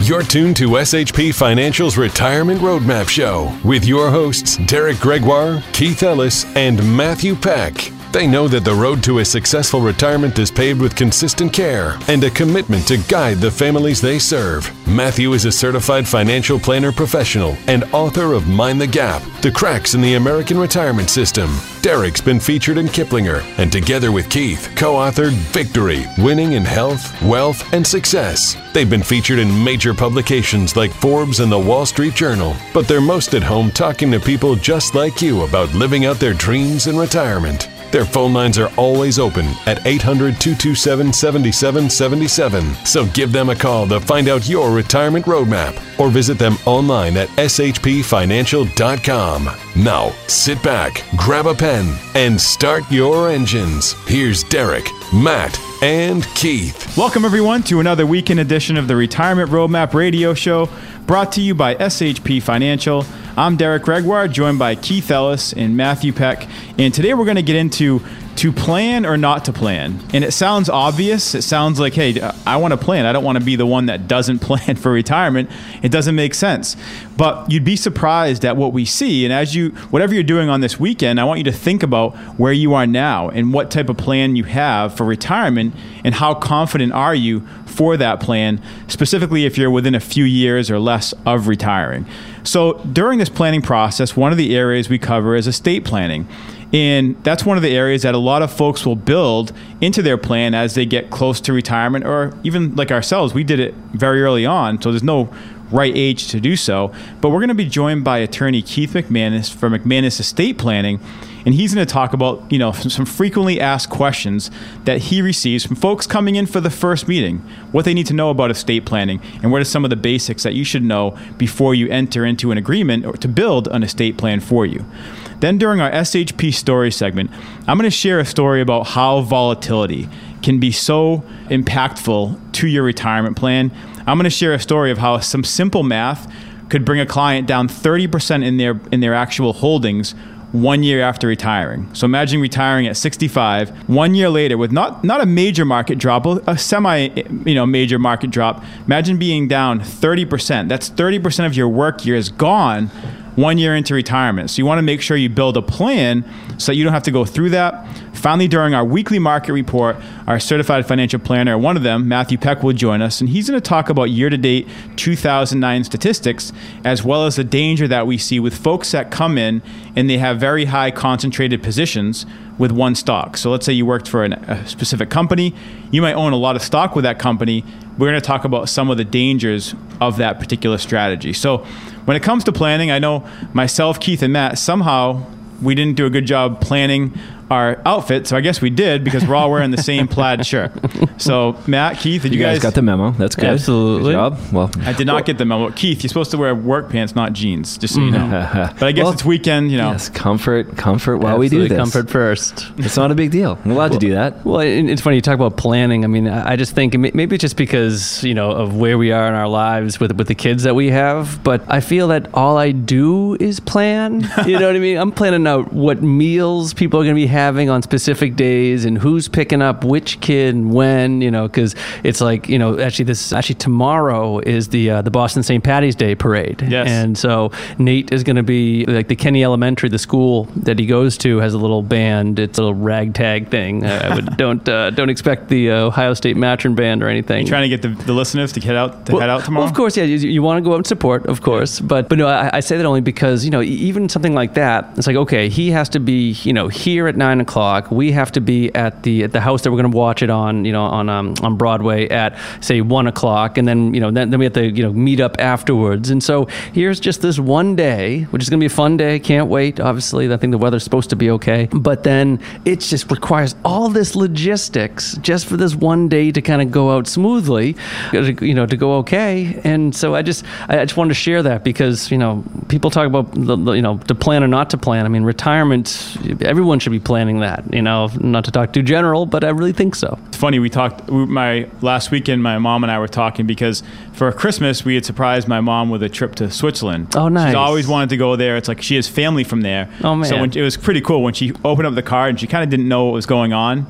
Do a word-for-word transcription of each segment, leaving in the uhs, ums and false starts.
You're tuned to S H P Financial's Retirement Roadmap Show with your hosts, Derek Gregoire, Keith Ellis, and Matthew Peck. They know that the road to a successful retirement is paved with consistent care and a commitment to guide the families they serve. Matthew is a certified financial planner professional and author of Mind the Gap, The Cracks in the American Retirement System. Derek's been featured in Kiplinger, and together with Keith, co-authored Victory, Winning in Health, Wealth, and Success. They've been featured in major publications like Forbes and the Wall Street Journal, but they're most at home talking to people just like you about living out their dreams in retirement. Their phone lines are always open at eight hundred, two two seven, seven seven seven seven. So give them a call to find out your retirement roadmap or visit them online at s h p financial dot com. Now, sit back, grab a pen, and start your engines. Here's Derek, Matt, and Keith. Welcome, everyone, to another weekend edition of the Retirement Roadmap Radio Show, brought to you by S H P Financial. I'm Derek Gregoire, joined by Keith Ellis and Matthew Peck. And today we're going to get into to plan or not to plan. And it sounds obvious. It sounds like, hey, I want to plan. I don't want to be the one that doesn't plan for retirement. It doesn't make sense. But you'd be surprised at what we see. And as you, whatever you're doing on this weekend, I want you to think about where you are now and what type of plan you have for retirement and how confident are you for that plan, specifically if you're within a few years or less of retiring. So during this planning process, one of the areas we cover is estate planning. And that's one of the areas that a lot of folks will build into their plan as they get close to retirement, or even like ourselves, we did it very early on, so there's no right age to do so. But we're going to be joined by attorney Keith McManus from McManus Estate Planning, and he's going to talk about, you know, some frequently asked questions that he receives from folks coming in for the first meeting, what they need to know about estate planning, and what are some of the basics that you should know before you enter into an agreement or to build an estate plan for you. Then during our S H P story segment, I'm going to share a story about how volatility can be so impactful to your retirement plan. I'm going to share a story of how some simple math could bring a client down thirty percent in their in their actual holdings one year after retiring. So imagine retiring at sixty-five, one year later with not, not a major market drop, a semi, you know, major market drop. Imagine being down thirty percent. That's thirty percent of your work year is gone one year into retirement. So you want to make sure you build a plan so that you don't have to go through that. Finally, during our weekly market report, our certified financial planner, one of them, Matthew Peck, will join us, and he's going to talk about year-to-date two thousand nine statistics, as well as the danger that we see with folks that come in and they have very high concentrated positions with one stock. So let's say you worked for an, a specific company. You might own a lot of stock with that company. We're going to talk about some of the dangers of that particular strategy. So when it comes to planning, I know myself, Keith, and Matt, somehow we didn't do a good job planning our outfit, so I guess we did because we're all wearing the same plaid shirt. So Matt, Keith, did you, you guys, guys got the memo? That's good. Absolutely. Good job. Well, I did not well, get the memo. Keith, you're supposed to wear work pants, not jeans, just so you know. But I guess well, it's weekend, you know. Yes, comfort, comfort while Absolutely. we do this. Comfort first. It's not a big deal. We're allowed well, to do that. Well, it's funny you talk about planning. I mean, I just think maybe it's just because, you know, of where we are in our lives with with the kids that we have. But I feel that all I do is plan. You know what I mean? I'm planning out what meals people are going to be having on specific days and who's picking up which kid and when, you know, because it's like, you know, actually this actually tomorrow is the uh, the Boston Saint Patty's Day parade. Yes. And so Nate is going to be like the Kenny Elementary, the school that he goes to has a little band. It's a little ragtag thing. Uh, I would, don't uh, don't expect the uh, Ohio State Matron Band or anything. You're trying to get the, the listeners to head out to well, head out tomorrow? Well, of course, yeah. You, you want to go out and support, of course. But but no, I, I say that only because, you know, even something like that, it's like, okay, he has to be, you know, here at nine o'clock. We have to be at the at the house that we're going to watch it on, you know, on um, on Broadway at, say, one o'clock, and then, you know, then, then we have to, you know, meet up afterwards. And so here's just this one day, which is going to be a fun day. Can't wait. Obviously, I think the weather's supposed to be okay. But then it just requires all this logistics just for this one day to kind of go out smoothly, you know, to go okay. And so I just I just wanted to share that because, you know, people talk about, the, the, you know, to plan or not to plan. I mean, retirement, everyone should be planning that, you know, not to talk too general, but I really think so. It's funny, we talked, we, my last weekend, my mom and I were talking because for Christmas, we had surprised my mom with a trip to Switzerland. Oh, nice. She's always wanted to go there. It's like she has family from there. Oh, man. So when, it was pretty cool when she opened up the card and she kind of didn't know what was going on.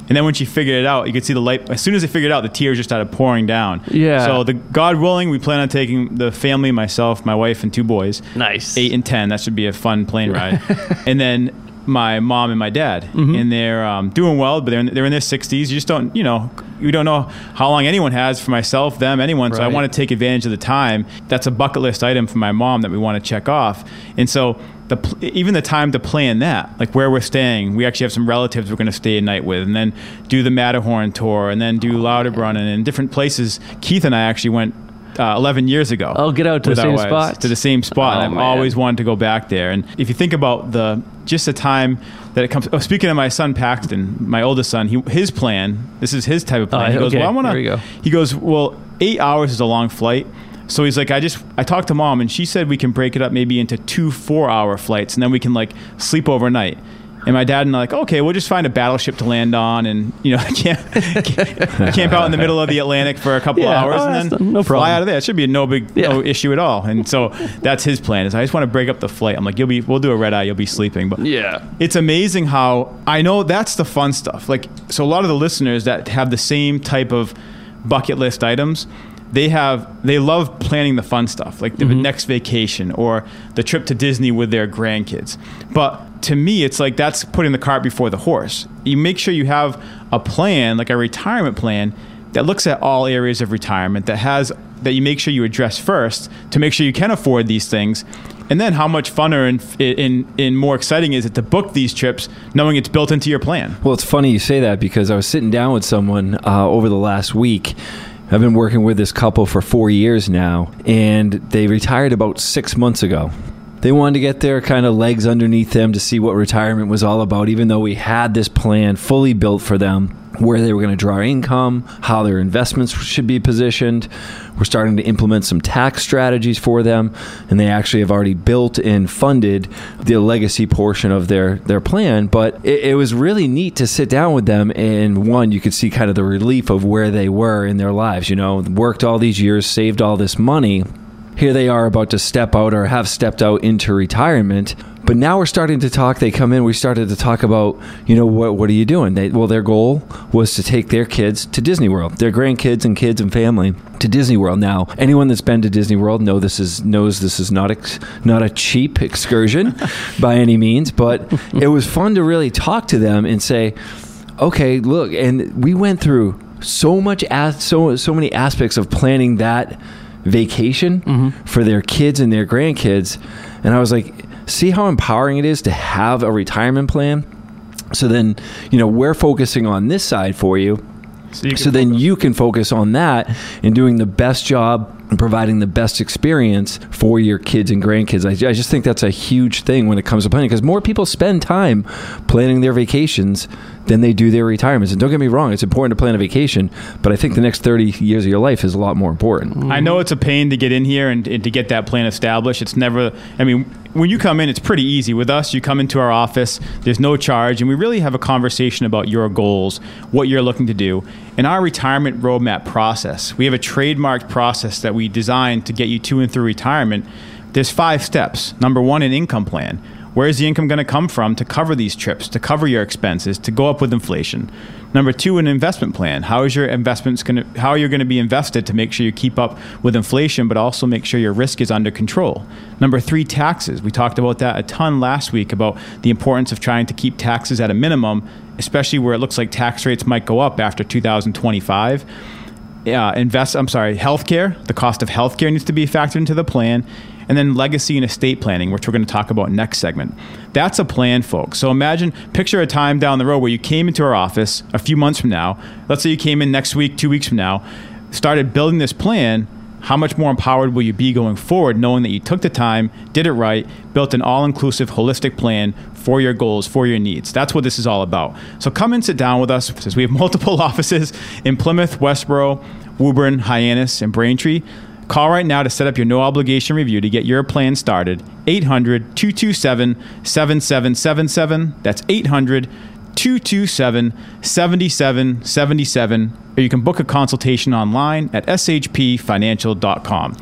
And then when she figured it out, you could see the light. As soon as I figured it out, the tears just started pouring down. Yeah. So the God willing, we plan on taking the family, myself, my wife, and two boys. Nice. Eight and ten. That should be a fun plane ride. And then my mom and my dad, Mm-hmm. and they're um, doing well, but they're in, they're in their sixties. You just don't, you know, you don't know how long anyone has. For myself, them, anyone. So I Right. want to take advantage of the time. That's a bucket list item for my mom that we want to check off. And so the pl- even the time to plan that, like where we're staying, we actually have some relatives we're going to stay a night with, and then do the Matterhorn tour, and then do Lauterbrunnen and different places. Keith and I actually went Uh, eleven years ago. Oh, get out to with the our same wives, spot? To the same spot. Oh, and I've man. always wanted to go back there. And if you think about the just the time that it comes. Oh, speaking of my son Paxton, my oldest son, he, his plan. This is his type of plan. Oh, he goes, okay. well, I want There you go. to. He goes, well, eight hours is a long flight. So he's like, I just, I talked to mom, and she said we can break it up maybe into two four-hour flights, and then we can like sleep overnight. And my dad and I are like, okay, we'll just find a battleship to land on, and you know, camp, camp out in the middle of the Atlantic for a couple Yeah, hours, oh, and that's then no problem. fly out of there. It should be no big Yeah. no issue at all. And so that's his plan. Is I just want to break up the flight. I'm like, you'll be, we'll do a red eye. You'll be sleeping, but Yeah. it's amazing how I know that's the fun stuff. Like, so a lot of the listeners that have the same type of bucket list items, they have, they love planning the fun stuff, like the Mm-hmm. next vacation or the trip to Disney with their grandkids. But to me, it's like that's putting the cart before the horse. You make sure you have a plan, like a retirement plan, that looks at all areas of retirement, that has, that you make sure you address first to make sure you can afford these things. And then how much funner and, and, and more exciting is it to book these trips knowing it's built into your plan? Well, it's funny you say that because I was sitting down with someone uh, over the last week. I've been working with this couple for four years now, and they retired about six months ago. They wanted to get their kind of legs underneath them to see what retirement was all about, even though we had this plan fully built for them, where they were going to draw income, how their investments should be positioned. We're starting to implement some tax strategies for them, and they actually have already built and funded the legacy portion of their, their plan. But it, it was really neat to sit down with them, and one, you could see kind of the relief of where they were in their lives. You know, worked all these years, saved all this money. Here they are about to step out or have stepped out into retirement. But now we're starting to talk. They come in. We started to talk about, you know, what what are you doing? They, well, their goal was to take their kids to Disney World, their grandkids and kids and family to Disney World. Now, anyone that's been to Disney World know this is knows this is not ex, not a cheap excursion by any means. But it was fun to really talk to them and say, okay, look, and we went through so much as so so many aspects of planning that vacation mm-hmm. for their kids and their grandkids. And I was like, see how empowering it is to have a retirement plan? So then, you know, we're focusing on this side for you. So, you So then you can focus on that and doing the best job and providing the best experience for your kids and grandkids. I, I just think that's a huge thing when it comes to planning, because more people spend time planning their vacations than they do their retirements. And don't get me wrong, it's important to plan a vacation, but I think the next thirty years of your life is a lot more important. I know it's a pain to get in here and, and to get that plan established. It's never, I mean, when you come in, it's pretty easy. With us, you come into our office, there's no charge, and we really have a conversation about your goals, what you're looking to do. In our retirement roadmap process, we have a trademarked process that we designed to get you to and through retirement. There's five steps. Number one, an income plan. Where is the income going to come from to cover these trips, to cover your expenses, to go up with inflation? Number two, an investment plan. How is your investments going to, how are you going to be invested to make sure you keep up with inflation, but also make sure your risk is under control? Number three, taxes. We talked about that a ton last week about the importance of trying to keep taxes at a minimum, especially where it looks like tax rates might go up after two thousand twenty-five. Uh, invest, I'm sorry, healthcare. The cost of healthcare needs to be factored into the plan. And then legacy and estate planning, which we're going to talk about next segment. That's a plan, folks. So imagine, picture a time down the road where you came into our office a few months from now. Let's say you came in next week, two weeks from now, started building this plan. How much more empowered will you be going forward, knowing that you took the time, did it right, built an all-inclusive, holistic plan for your goals, for your needs? That's what this is all about. So come and sit down with us, because we have multiple offices in Plymouth, Westboro, Woburn, Hyannis, and Braintree. Call right now to set up your no-obligation review to get your plan started. eight hundred, two two seven, seven seven seven seven. That's eight hundred, two two seven, seven seven seven seven. Or you can book a consultation online at s h p financial dot com.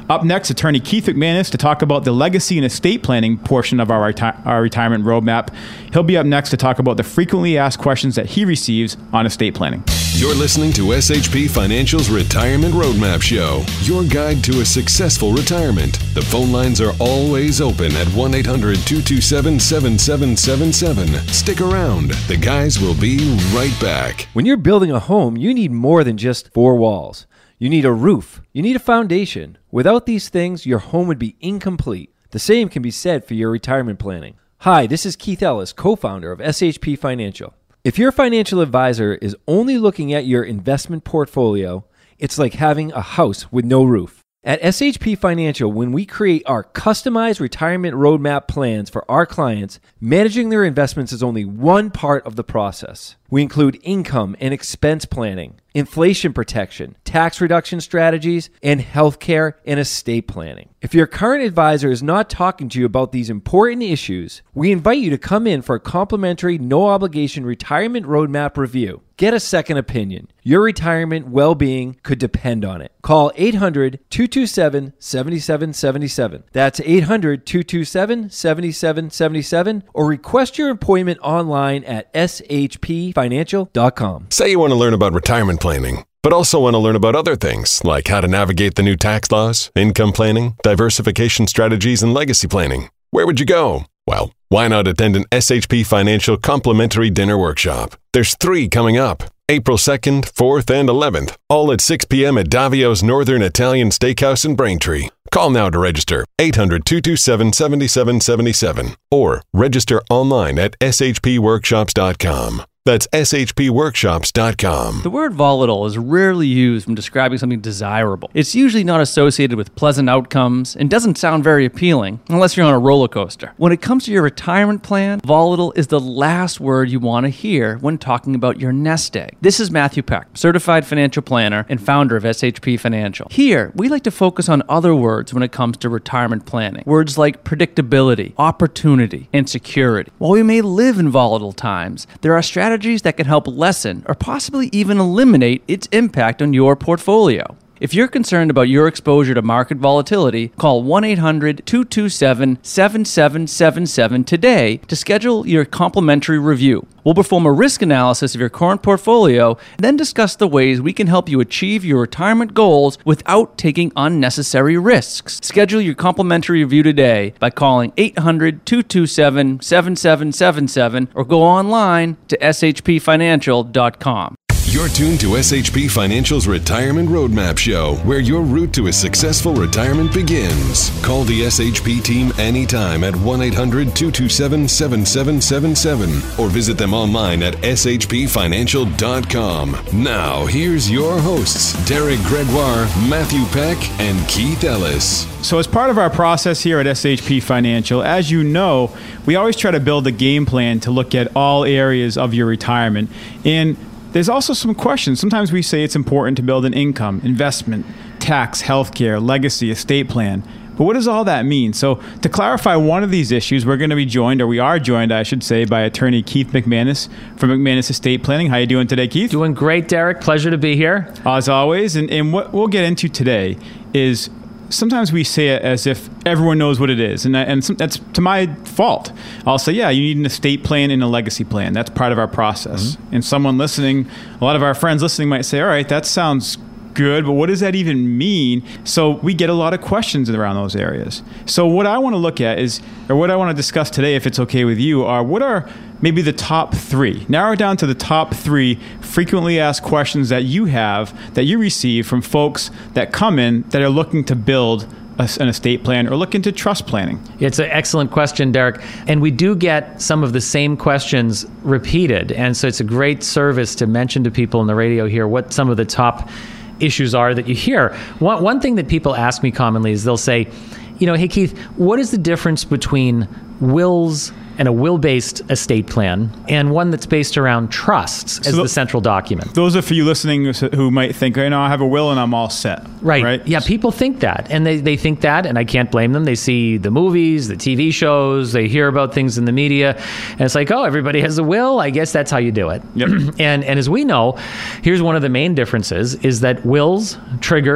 Up next, attorney Keith McManus to talk about the legacy and estate planning portion of our, reti- our retirement roadmap. He'll be up next to talk about the frequently asked questions that he receives on estate planning. You're listening to S H P Financial's Retirement Roadmap Show, your guide to a successful retirement. The phone lines are always open at one eight hundred two two seven seven seven seven seven. Stick around. The guys will be right back. When you're building a home, you need more than just four walls. You need a roof. You need a foundation. Without these things, your home would be incomplete. The same can be said for your retirement planning. Hi, this is Keith Ellis, co-founder of S H P Financial. If your financial advisor is only looking at your investment portfolio, it's like having a house with no roof. At S H P Financial, when we create our customized retirement roadmap plans for our clients, managing their investments is only one part of the process. We include income and expense planning, inflation protection, tax reduction strategies, and healthcare and estate planning. If your current advisor is not talking to you about these important issues, we invite you to come in for a complimentary, no-obligation retirement roadmap review. Get a second opinion. Your retirement well-being could depend on it. Call eight hundred two two seven seven seven seven seven. That's eight hundred two two seven seven seven seven seven, or request your appointment online at s h p financial dot com. Say you want to learn about retirement planning, but also want to learn about other things like how to navigate the new tax laws, income planning, diversification strategies, and legacy planning. Where would you go? Well, why not attend an S H P Financial complimentary dinner workshop? There's three coming up, April second, fourth, and eleventh, all at six p.m. at Davio's Northern Italian Steakhouse in Braintree. Call now to register, eight hundred two two seven seven seven seven seven, or register online at s h p workshops dot com. That's s h p workshops dot com. The word volatile is rarely used when describing something desirable. It's usually not associated with pleasant outcomes and doesn't sound very appealing unless you're on a roller coaster. When it comes to your retirement plan, volatile is the last word you want to hear when talking about your nest egg. This is Matthew Peck, certified financial planner and founder of S H P Financial. Here, we like to focus on other words when it comes to retirement planning. Words like predictability, opportunity, and security. While we may live in volatile times, there are strategies that can help lessen or possibly even eliminate its impact on your portfolio. If you're concerned about your exposure to market volatility, call one eight hundred two two seven seven seven seven seven today to schedule your complimentary review. We'll perform a risk analysis of your current portfolio, then discuss the ways we can help you achieve your retirement goals without taking unnecessary risks. Schedule your complimentary review today by calling eight hundred two two seven seven seven seven seven or go online to s h p financial dot com. You're tuned to S H P Financial's Retirement Roadmap Show, where your route to a successful retirement begins. Call the S H P team anytime at one eight hundred two two seven seven seven seven seven or visit them online at s h p financial dot com. Now, here's your hosts, Derek Gregoire, Matthew Peck, and Keith Ellis. So as part of our process here at S H P Financial, as you know, we always try to build a game plan to look at all areas of your retirement. And there's also some questions. Sometimes we say it's important to build an income, investment, tax, healthcare, legacy, estate plan. But what does all that mean? So to clarify one of these issues, we're going to be joined, or we are joined, I should say, by attorney Keith McManus from McManus Estate Planning. How you doing today, Keith? Doing great, Derek. Pleasure to be here. As always. And, and what we'll get into today is sometimes we say it as if everyone knows what it is, and, and some, that's to my fault. I'll say, yeah, you need an estate plan and a legacy plan. That's part of our process. Mm-hmm. And someone listening, a lot of our friends listening might say, all right, that sounds good, but what does that even mean? So we get a lot of questions around those areas. So what I want to look at is, or what I want to discuss today, if it's okay with you, are what are maybe the top three, narrow it down to the top three frequently asked questions that you have, that you receive from folks that come in that are looking to build a, an estate plan or look into trust planning. It's an excellent question, Derek. And we do get some of the same questions repeated. And so it's a great service to mention to people in the radio here what some of the top issues are that you hear. One, one thing that people ask me commonly is they'll say, you know, hey, Keith, what is the difference between wills and a will-based estate plan and one that's based around trusts as so the central document? Those are for you listening who might think, you know, I have a will and I'm all set. Right. right? Yeah, people think that. And they, they think that, and I can't blame them. They see the movies, the T V shows, they hear about things in the media, and it's like, oh, everybody has a will. I guess that's how you do it. Yep. and, and as we know, here's one of the main differences is that wills trigger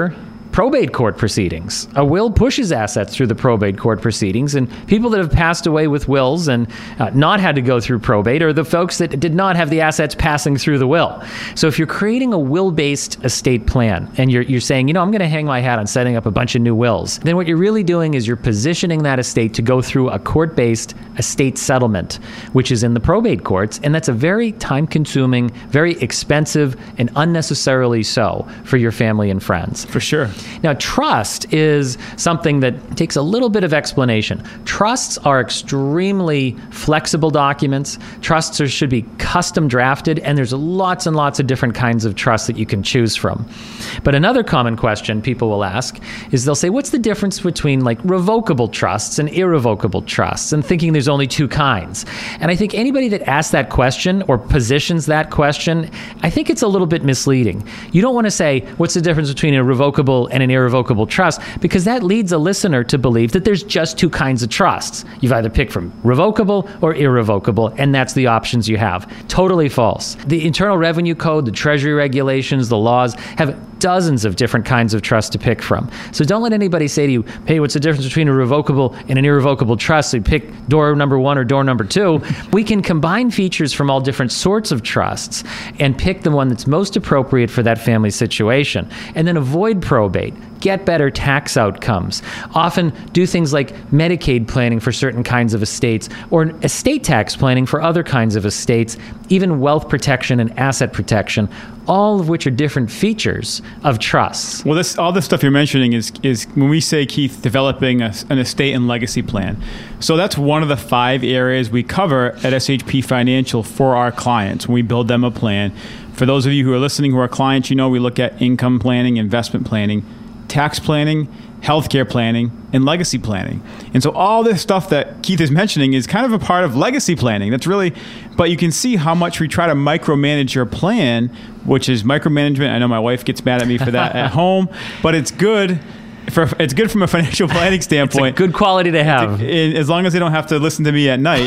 probate court proceedings. A will pushes assets through the probate court proceedings, and people that have passed away with wills and uh, not had to go through probate are the folks that did not have the assets passing through the will. So if you're creating a will-based estate plan and you're, you're saying, you know, I'm going to hang my hat on setting up a bunch of new wills, then what you're really doing is you're positioning that estate to go through a court-based estate settlement, which is in the probate courts, and that's a very time-consuming, very expensive, and unnecessarily so for your family and friends. For sure. Now, trust is something that takes a little bit of explanation. Trusts are extremely flexible documents. Trusts are, should be custom drafted, and there's lots and lots of different kinds of trusts that you can choose from. But another common question people will ask is they'll say, what's the difference between like revocable trusts and irrevocable trusts? And thinking there's only two kinds. And I think anybody that asks that question or positions that question, I think it's a little bit misleading. You don't want to say, what's the difference between a revocable and an irrevocable trust? Because that leads a listener to believe that there's just two kinds of trusts. You've either picked from revocable or irrevocable, and that's the options you have. Totally false. The Internal Revenue Code, the Treasury regulations, the laws have dozens of different kinds of trusts to pick from. So don't let anybody say to you, hey, what's the difference between a revocable and an irrevocable trust? So you pick door number one or door number two. We can combine features from all different sorts of trusts and pick the one that's most appropriate for that family situation. And then avoid probate. Get better tax outcomes. Often do things like Medicaid planning for certain kinds of estates or estate tax planning for other kinds of estates, even wealth protection and asset protection, all of which are different features of trusts. Well, this all this stuff you're mentioning is is when we say, Keith, developing a, an estate and legacy plan. So that's one of the five areas we cover at S H P Financial for our clients when we build them a plan. For those of you who are listening who are clients, you know we look at income planning, investment planning, tax planning, healthcare planning, and legacy planning. And so all this stuff that Keith is mentioning is kind of a part of legacy planning. That's really, but you can see how much we try to micromanage your plan, which is micromanagement. I know my wife gets mad at me for that at home, but it's good. For, it's good from a financial planning standpoint. It's a good quality to have. As long as they don't have to listen to me at night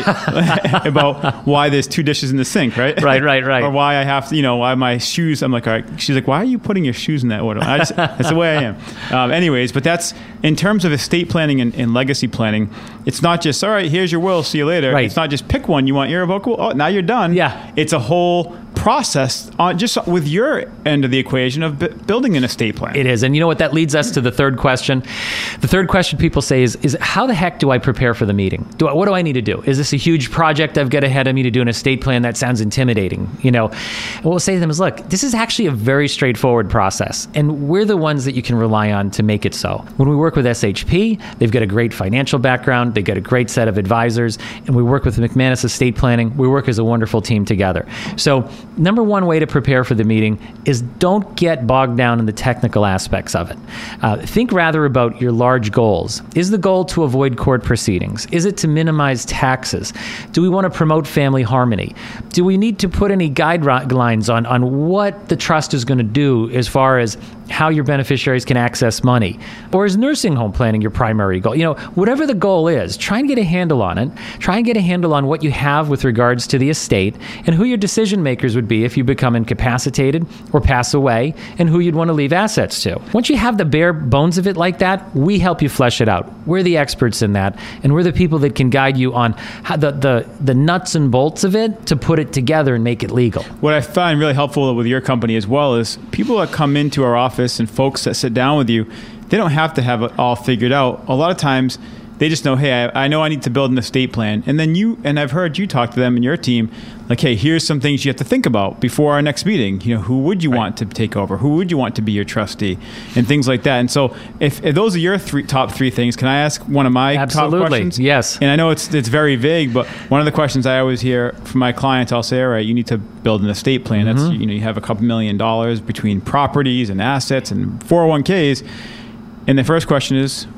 about why there's two dishes in the sink, right? Right, right, right. Or why I have to, you know, why my shoes, I'm like, all right. She's like, why are you putting your shoes in that order? I just, that's the way I am. Um, anyways, but that's, in terms of estate planning and, and legacy planning, it's not just, all right, here's your will, see you later. Right. It's not just pick one, you want irrevocable, oh, now you're done. Yeah. It's a whole process on just with your end of the equation of b- building an estate plan. It is. And you know what? That leads us to the third question. The third question people say is, is how the heck do I prepare for the meeting? Do I, what do I need to do? Is this a huge project I've got ahead of me to do an estate plan? That sounds intimidating. You know, and what we'll say to them is, look, this is actually a very straightforward process. And we're the ones that you can rely on to make it so. When we work with S H P, they've got a great financial background. They've got a great set of advisors. And we work with McManus Estate Planning. We work as a wonderful team together. So number one way to prepare for the meeting is don't get bogged down in the technical aspects of it. Uh, think rather about your large goals. Is the goal to avoid court proceedings? Is it to minimize taxes? Do we want to promote family harmony? Do we need to put any guidelines on, on what the trust is going to do as far as how your beneficiaries can access money? Or is nursing home planning your primary goal? You know, whatever the goal is, try and get a handle on it. Try and get a handle on what you have with regards to the estate and who your decision makers would be if you become incapacitated or pass away, and who you'd want to leave assets to. Once you have the bare bones of it like that, we help you flesh it out. We're the experts in that, and we're the people that can guide you on how the, the, the nuts and bolts of it to put it together and make it legal. What I find really helpful with your company as well is people that come into our office and folks that sit down with you, they don't have to have it all figured out. A lot of times they just know, hey, I, I know I need to build an estate plan. And then you, and I've heard you talk to them and your team, like, hey, here's some things you have to think about before our next meeting. You know, who would you right. want to take over? Who would you want to be your trustee? And things like that. And so if, if those are your three, top three things, can I ask one of my Absolutely. top questions? Yes. And I know it's it's very vague, but one of the questions I always hear from my clients, I'll say, all right, you need to build an estate plan. Mm-hmm. That's, you know, you have a couple million dollars between properties and assets and four oh one k's. And the first question is,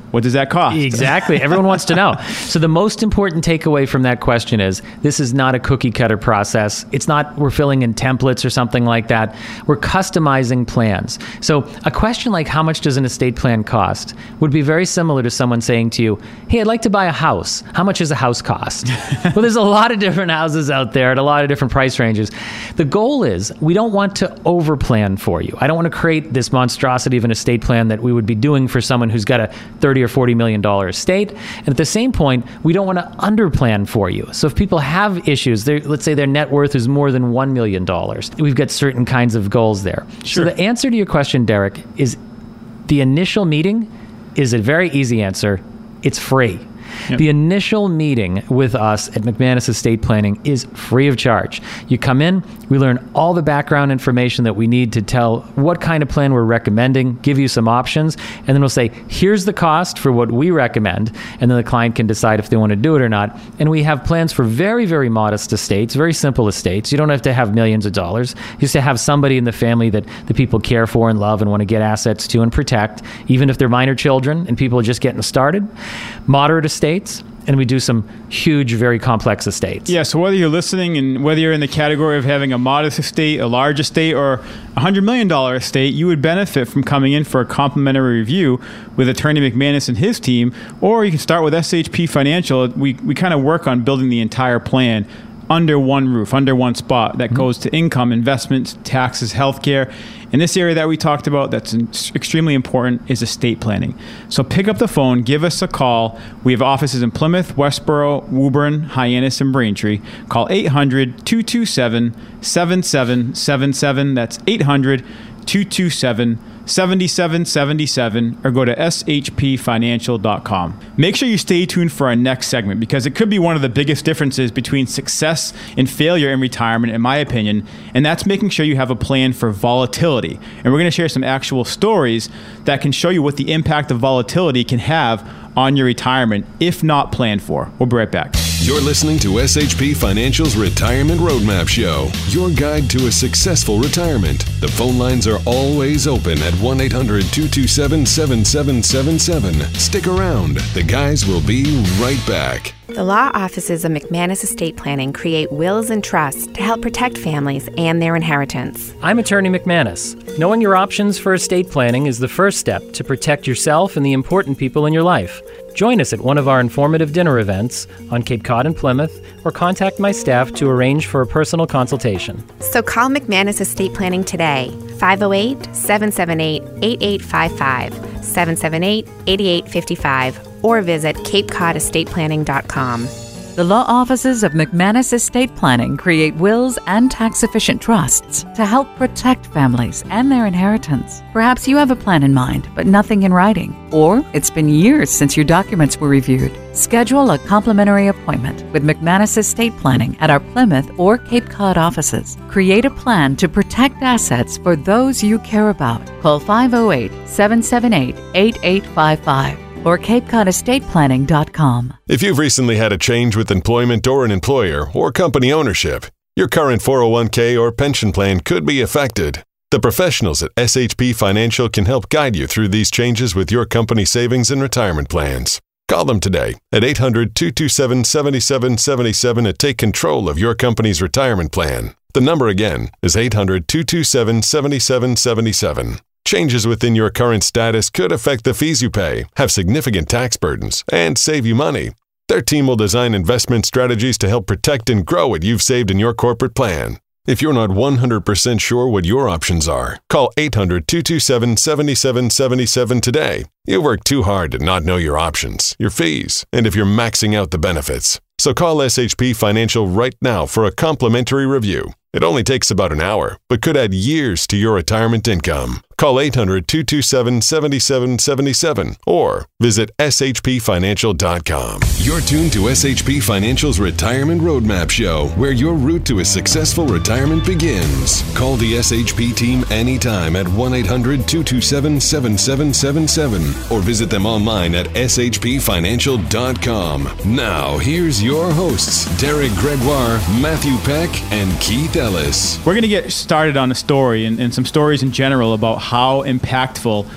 what does that cost? Exactly. Everyone wants to know. So the most important takeaway from that question is this is not a cookie cutter process. It's not we're filling in templates or something like that. We're customizing plans. So a question like how much does an estate plan cost would be very similar to someone saying to you, hey, I'd like to buy a house. How much does a house cost? Well, there's a lot of different houses out there at a lot of different price ranges. The goal is we don't want to overplan for you. I don't want to create this monstrosity of an estate plan that we would be doing for someone who's got a thirty or forty million dollar estate. And at the same point, we don't want to underplan for you. So if people have issues, let's say their net worth is more than one million dollars, we've got certain kinds of goals there. Sure. So the answer to your question, Derek, is the initial meeting is a very easy answer. It's free. Yep. The initial meeting with us at McManus Estate Planning is free of charge. You come in, we learn all the background information that we need to tell what kind of plan we're recommending, give you some options, and then we'll say, here's the cost for what we recommend, and then the client can decide if they want to do it or not. And we have plans for very, very modest estates, very simple estates. You don't have to have millions of dollars. You just have somebody in the family that the people care for and love and want to get assets to and protect, even if they're minor children and people are just getting started. Moderate estates. And we do some huge, very complex estates. Yeah, so whether you're listening and whether you're in the category of having a modest estate, a large estate, or a one hundred million dollars estate, you would benefit from coming in for a complimentary review with Attorney McManus and his team, or you can start with S H P Financial. We, we kind of work on building the entire plan under one roof, under one spot that mm-hmm. goes to income, investments, taxes, healthcare. In this area that we talked about that's extremely important is estate planning. So pick up the phone, give us a call. We have offices in Plymouth, Westboro, Woburn, Hyannis, and Braintree. Call eight hundred, two two seven, seven seven seven seven. That's eight hundred, two two seven, seven seven seven seven, or go to S H P financial dot com. Make sure you stay tuned for our next segment because it could be one of the biggest differences between success and failure in retirement, in my opinion, and that's making sure you have a plan for volatility. And we're going to share some actual stories that can show you what the impact of volatility can have on your retirement if not planned for. We'll be right back. You're listening to S H P Financial's Retirement Roadmap Show, your guide to a successful retirement. The phone lines are always open at one eight hundred, two two seven, seven seven seven seven. Stick around. The guys will be right back. The law offices of McManus Estate Planning create wills and trusts to help protect families and their inheritance. I'm Attorney McManus. Knowing your options for estate planning is the first step to protect yourself and the important people in your life. Join us at one of our informative dinner events on Cape Cod and Plymouth, or contact my staff to arrange for a personal consultation. So call McManus Estate Planning today, five oh eight, seven seven eight, eight eight five five, seven seven eight, eight eight five five, or visit cape cod estate planning dot com. The law offices of McManus Estate Planning create wills and tax-efficient trusts to help protect families and their inheritance. Perhaps you have a plan in mind, but nothing in writing. Or it's been years since your documents were reviewed. Schedule a complimentary appointment with McManus Estate Planning at our Plymouth or Cape Cod offices. Create a plan to protect assets for those you care about. Call five oh eight, seven seven eight, eight eight five five. or cape cod estate planning dot com. If you've recently had a change with employment or an employer or company ownership, your current four oh one k or pension plan could be affected. The professionals at S H P Financial can help guide you through these changes with your company savings and retirement plans. Call them today at eight hundred, two two seven, seven seven seven seven to take control of your company's retirement plan. The number again is eight hundred, two two seven, seven seven seven seven. Changes within your current status could affect the fees you pay, have significant tax burdens, and save you money. Their team will design investment strategies to help protect and grow what you've saved in your corporate plan. If you're not one hundred percent sure what your options are, call eight hundred, two two seven, seven seven seven seven today. You work too hard to not know your options, your fees, and if you're maxing out the benefits. So call S H P Financial right now for a complimentary review. It only takes about an hour, but could add years to your retirement income. Call eight hundred, two two seven, seven seven seven seven or visit S H P financial dot com. You're tuned to S H P Financial's Retirement Roadmap Show, where your route to a successful retirement begins. Call the S H P team anytime at one eight hundred, two two seven, seven seven seven seven or visit them online at S H P financial dot com. Now, here's your hosts, Derek Gregoire, Matthew Peck, and Keith Ellis. We're going to get started on a story and, and some stories in general about how impactful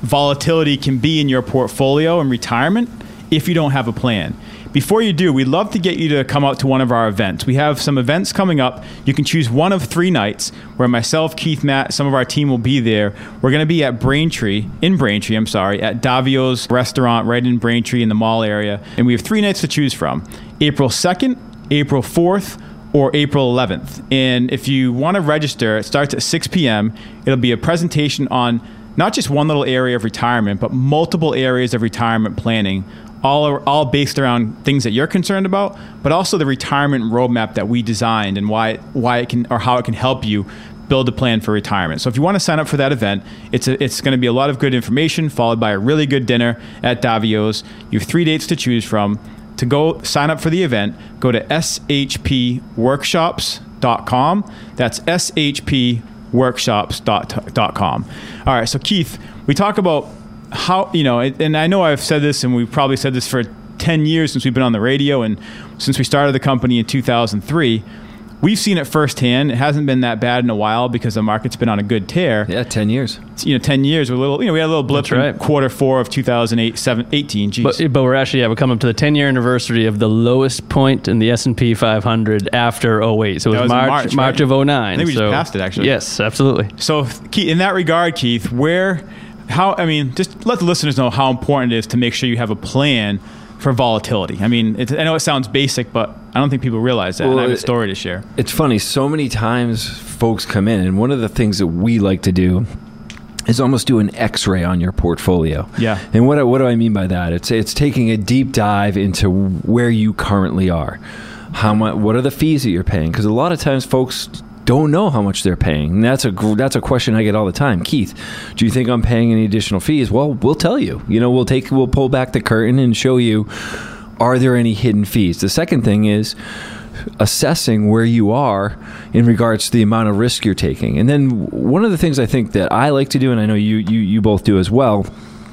volatility can be in your portfolio in retirement if you don't have a plan. Before you do, we'd love to get you to come out to one of our events. We have some events coming up. You can choose one of three nights where myself, Keith, Matt, some of our team will be there. We're going to be at Braintree, in Braintree, I'm sorry, at Davio's restaurant right in Braintree in the mall area. And we have three nights to choose from: April second, April fourth, or April eleventh. And if you want to register, it starts at six p.m. It'll be a presentation on not just one little area of retirement, but multiple areas of retirement planning, all are, all based around things that you're concerned about, but also the retirement roadmap that we designed and why why it can or how it can help you build a plan for retirement. So if you want to sign up for that event, it's a, it's going to be a lot of good information followed by a really good dinner at Davio's. You have three dates to choose from. To go sign up for the event, go to s h p workshops dot com. That's s h p workshops dot com. All right, so Keith, we talk about how, you know, and I know I've said this, and we've probably said this for ten years since we've been on the radio, and since we started the company in two thousand three, we've seen it firsthand. It hasn't been that bad in a while because the market's been on a good tear. Yeah, ten years. You know, ten years. We're a little, you know, we had a little blip That's right. in quarter four of two thousand eight, seven, eighteen. Geez. But, but we're actually, yeah, we're coming up to the ten-year anniversary of the lowest point in the S and P five hundred after oh eight. So it was, was in March, March, March right? of oh nine. I think we so, just passed it, actually. Yes, absolutely. So, Keith, in that regard, Keith, where, how, I mean, just let the listeners know how important it is to make sure you have a plan for volatility. I mean, it's, I know it sounds basic, but I don't think people realize that. Well, and I have a story to share. It's funny. So many times folks come in, and one of the things that we like to do is almost do an X-ray on your portfolio. Yeah. And what, what do I mean by that? It's it's taking a deep dive into where you currently are. How much? What are the fees that you're paying? Because a lot of times folks don't know how much they're paying. And that's a that's a question I get all the time. Keith, do you think I'm paying any additional fees? Well, we'll tell you. You know, we'll take we'll pull back the curtain and show you, are there any hidden fees? The second thing is assessing where you are in regards to the amount of risk you're taking. And then one of the things I think that I like to do, and I know you you you both do as well,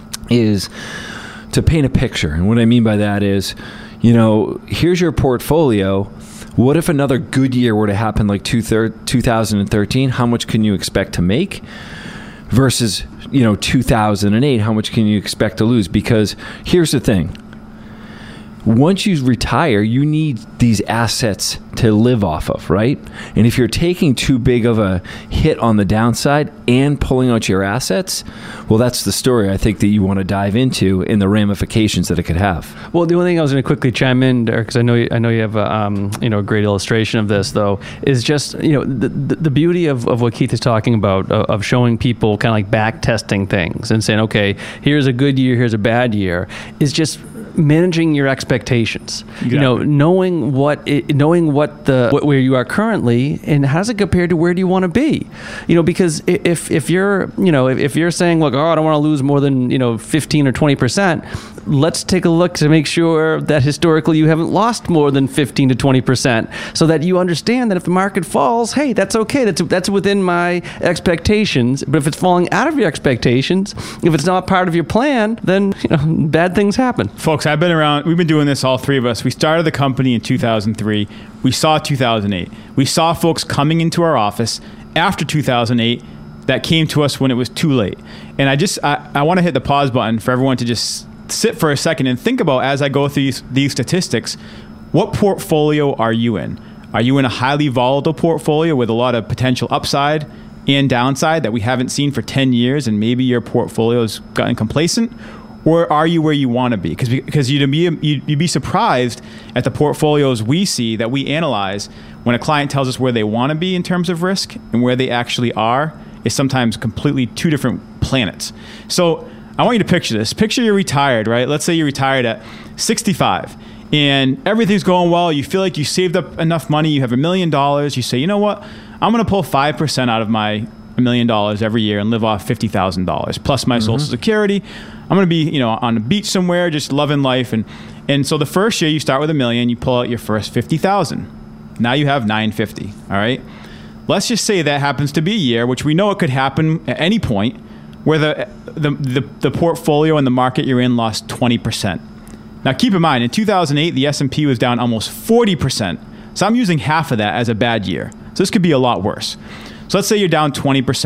is to paint a picture. And what I mean by that is, you know, here's your portfolio. What if another good year were to happen like two thousand thirteen? How much can you expect to make? Versus, you know, two thousand eight, how much can you expect to lose? Because here's the thing. Once you retire, you need these assets to live off of, right? And if you're taking too big of a hit on the downside and pulling out your assets, well, that's the story I think that you want to dive into and the ramifications that it could have. Well, the only thing I was going to quickly chime in, Derek, because I know you, I know you have a um, you know a great illustration of this, though, is just you know the the, the beauty of, of what Keith is talking about of, of showing people kind of like back testing things and saying, okay, here's a good year, here's a bad year, is just managing your expectations. Exactly. You know, knowing what it, knowing what the what, where you are currently and how does it compare to where do you want to be? You know, because if if you're you know if, if you're saying, look, oh, I don't want to lose more than you know fifteen or twenty percent, let's take a look to make sure that historically you haven't lost more than fifteen to twenty percent, so that you understand that if the market falls, hey, that's okay. That's that's within my expectations. But if it's falling out of your expectations, if it's not part of your plan, then you know bad things happen. Folks, I've been around, we've been doing this, all three of us. We started the company in two thousand three. We saw two thousand eight. We saw folks coming into our office after two thousand eight that came to us when it was too late. And I just, I, I want to hit the pause button for everyone to just sit for a second and think about, as I go through these, these statistics, what portfolio are you in? Are you in a highly volatile portfolio with a lot of potential upside and downside that we haven't seen for ten years, and maybe your portfolio has gotten complacent? Or are you where you want to be? Because because you'd be you'd, you'd be surprised at the portfolios we see that we analyze when a client tells us where they want to be in terms of risk and where they actually are is sometimes completely two different planets. So I want you to picture this. Picture you're retired, right? Let's say you're retired at sixty-five and everything's going well. You feel like you saved up enough money. You have a million dollars. You say, you know what? I'm going to pull five percent out of my a million dollars every year and live off fifty thousand dollars plus my mm-hmm. Social Security. I'm going to be, you know, on the beach somewhere, just loving life. And, and so the first year you start with a million, you pull out your first fifty thousand. Now you have nine hundred fifty. All right. Let's just say that happens to be a year, which we know it could happen at any point, where the, the, the, the portfolio and the market you're in lost twenty percent. Now keep in mind, in two thousand eight, the S and P was down almost forty percent. So I'm using half of that as a bad year. So this could be a lot worse. So let's say you're down twenty percent.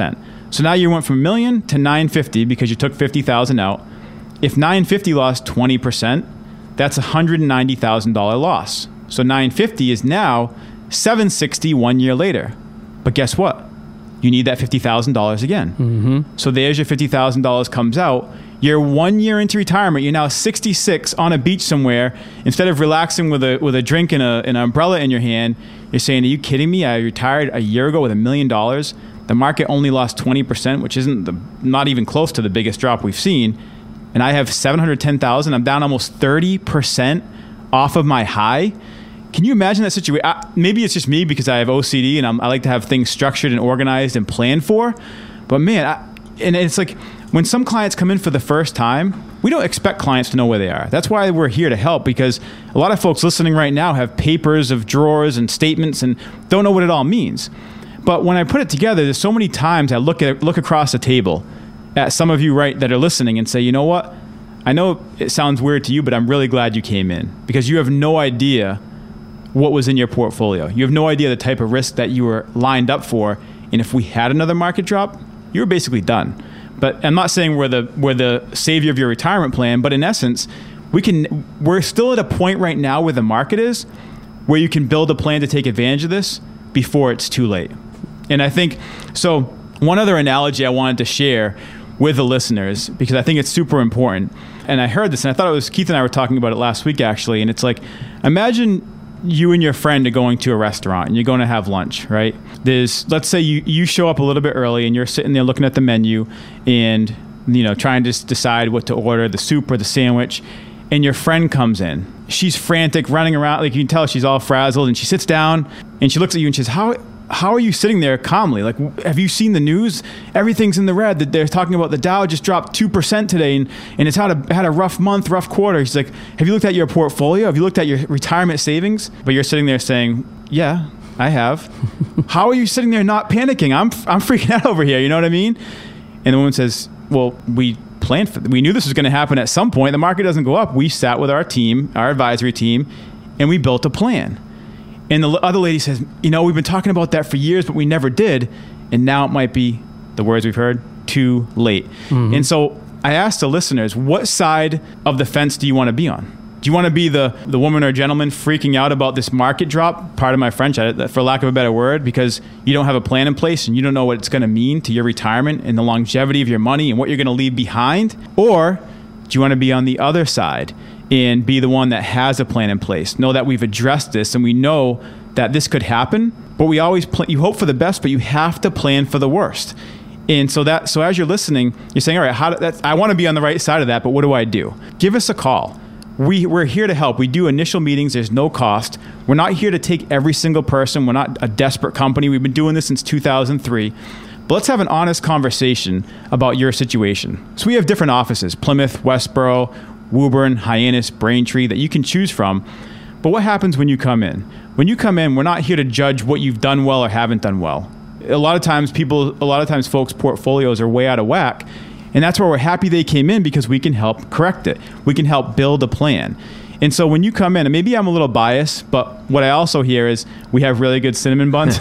So now you went from a million to nine fifty because you took fifty thousand out. If nine fifty lost twenty percent, that's a one hundred ninety thousand dollars loss. So nine fifty is now seven sixty one year later. But guess what? You need that fifty thousand dollars again. Mm-hmm. So there's your fifty thousand dollars comes out. You're one year into retirement. You're now sixty-six on a beach somewhere. Instead of relaxing with a with a drink and a, an umbrella in your hand, you're saying, are you kidding me? I retired a year ago with a million dollars. The market only lost twenty percent, which isn't the, not even close to the biggest drop we've seen. And I have seven hundred ten thousand. I'm down almost thirty percent off of my high. Can you imagine that situation? Maybe it's just me because I have O C D and I'm, I like to have things structured and organized and planned for. But man, I, and it's like when some clients come in for the first time, we don't expect clients to know where they are. That's why we're here to help, because a lot of folks listening right now have papers of drawers and statements and don't know what it all means. But when I put it together, there's so many times I look at look across the table at some of you right that are listening and say, you know what? I know it sounds weird to you, but I'm really glad you came in, because you have no idea what was in your portfolio. You have no idea the type of risk that you were lined up for. And if we had another market drop, you were basically done. But I'm not saying we're the we're the savior of your retirement plan, but in essence, we can we're still at a point right now where the market is, where you can build a plan to take advantage of this before it's too late. And I think, so one other analogy I wanted to share with the listeners, because I think it's super important. And I heard this, and I thought it was, Keith and I were talking about it last week actually, and it's like, imagine you and your friend are going to a restaurant and you're going to have lunch, right? There's, let's say you, you show up a little bit early and you're sitting there looking at the menu and, you know, trying to decide what to order, the soup or the sandwich, and your friend comes in. She's frantic, running around, like you can tell she's all frazzled, and she sits down and she looks at you and she says, how, how are you sitting there calmly? Like, have you seen the news? Everything's in the red. That they're talking about the Dow just dropped two percent today and, and it's had a, had a rough month, rough quarter. She's like, have you looked at your portfolio? Have you looked at your retirement savings? But you're sitting there saying, yeah, I have. How are you sitting there not panicking? I'm, I'm freaking out over here. You know what I mean? And the woman says, well, we planned for, we knew this was going to happen at some point. The market doesn't go up. We sat with our team, our advisory team, and we built a plan. And the other lady says, you know, we've been talking about that for years, but we never did. And now it might be, the words we've heard, too late. Mm-hmm. And so I asked the listeners, what side of the fence do you want to be on? Do you want to be the, the woman or gentleman freaking out about this market drop? Pardon my French, for lack of a better word, because you don't have a plan in place and you don't know what it's going to mean to your retirement and the longevity of your money and what you're going to leave behind? Or do you want to be on the other side and be the one that has a plan in place? Know that we've addressed this and we know that this could happen, but we always pl- you hope for the best, but you have to plan for the worst. And so that so as you're listening, you're saying, all right, how do, that's, I want to be on the right side of that, but what do I do? Give us a call. We, we're here to help. We do initial meetings. There's no cost. We're not here to take every single person. We're not a desperate company. We've been doing this since two thousand three. But let's have an honest conversation about your situation. So we have different offices, Plymouth, Westboro, Woburn, Hyannis, Braintree, that you can choose from. But what happens when you come in? When you come in, we're not here to judge what you've done well or haven't done well. A lot of times people, a lot of times folks' portfolios are way out of whack. And that's where we're happy they came in, because we can help correct it. We can help build a plan. And so when you come in, and maybe I'm a little biased, but what I also hear is we have really good cinnamon buns.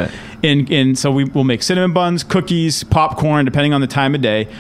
and, and so we will make cinnamon buns, cookies, popcorn, depending on the time of day,